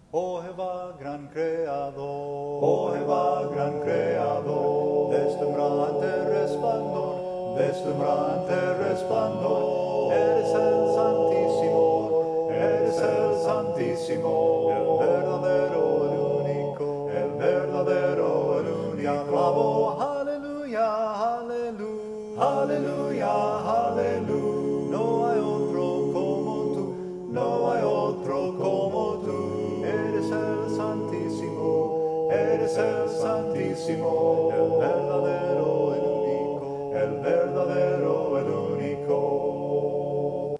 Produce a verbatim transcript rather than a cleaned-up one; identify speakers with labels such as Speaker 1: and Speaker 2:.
Speaker 1: Oh Jehová, gran creador,
Speaker 2: Oh Jehová, gran creador,
Speaker 1: deslumbrante resplandor,
Speaker 2: deslumbrante resplandor,
Speaker 1: eres el Santísimo,
Speaker 2: eres el Santísimo,
Speaker 1: el verdadero, el único,
Speaker 2: el verdadero, el
Speaker 1: te alabo,
Speaker 2: único.
Speaker 1: aleluya, aleluya,
Speaker 2: Aleluya, aleluya.
Speaker 1: no hay otro como tú,
Speaker 2: No hay otro como tú.
Speaker 1: eres el Santísimo,
Speaker 2: Eres el Santísimo,
Speaker 1: el verdadero, el único,
Speaker 2: el verdadero, el único.